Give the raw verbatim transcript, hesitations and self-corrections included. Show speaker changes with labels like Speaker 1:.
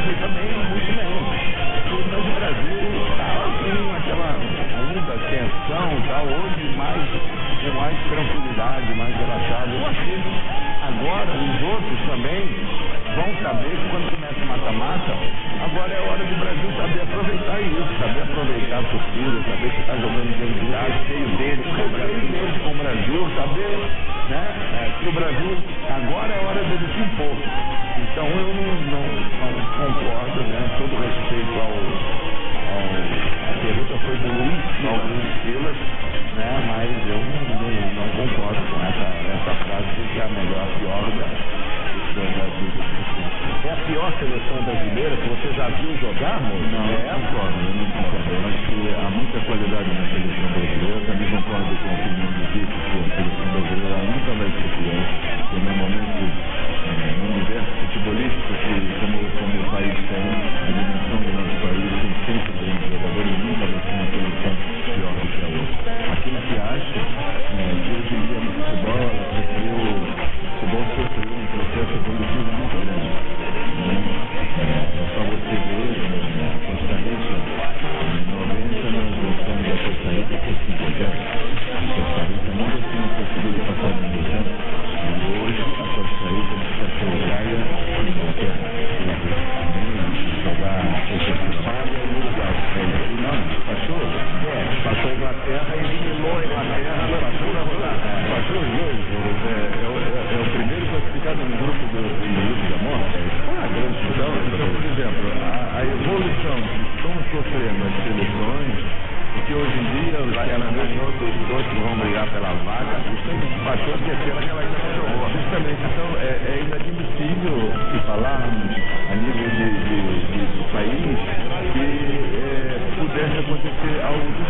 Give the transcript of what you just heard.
Speaker 1: fazer também muito bem. Mas o Brasil está assim, aquela ainda tensão, tá? Hoje mais, com mais tranquilidade, mais relaxado. Eu acho que agora os outros também vão saber que quando começa o mata-mata, agora é hora do Brasil saber aproveitar isso, saber aproveitar a torcida, saber que está jogando dentro de casa, cheio dele, com o Brasil, dele com o Brasil, saber, né, é, que o Brasil agora é hora dele se impor. Então eu não, não, não concordo, né, todo respeito ao, ao a pergunta foi do Luiz, ao Luiz Silas, né, mas eu não, não, não concordo com essa, essa frase de que é a melhor, a pior da, da, da, da é a pior seleção brasileira que você já viu jogar, moço?
Speaker 2: Não, é a forma, eu não concordo. Eu acho que há muita qualidade na seleção brasileira. Eu também concordo com a opinião do Vitor, que a seleção brasileira nunca vai ser pior. Porque normalmente, no universo futebolístico, que como, como o país tem, a dimensão do nosso país tem sempre grandes jogadores e nunca vai ser uma seleção pior do que a outra. Aquilo que acha, é, que hoje em dia no futebol, ela sofreu, o futebol sofreu um processo evolutivo muito grande. É só você ver, na Costa Rica, em noventa, nós voltamos a Costa Rica por cinco a zero. A Costa Rica nunca tinha conseguido passar de Inglaterra. E hoje, a Costa Rica está chegando a Inglaterra. Jogar efetivado é o lugar. Não, passou? É, passou a Inglaterra e eliminou a Inglaterra na segunda rodada. Passou os dois. É o primeiro classificado no grupo do grupo da morte. Então, então, por exemplo, a, a evolução que estão sofrendo as seleções, porque hoje em dia os treinadores outros dois que vão brigar pela vaga, passou a terceira que ela ainda não jogou. Justamente, então é, é inadmissível se falarmos a nível de, de, de, de país que é, pudesse acontecer algo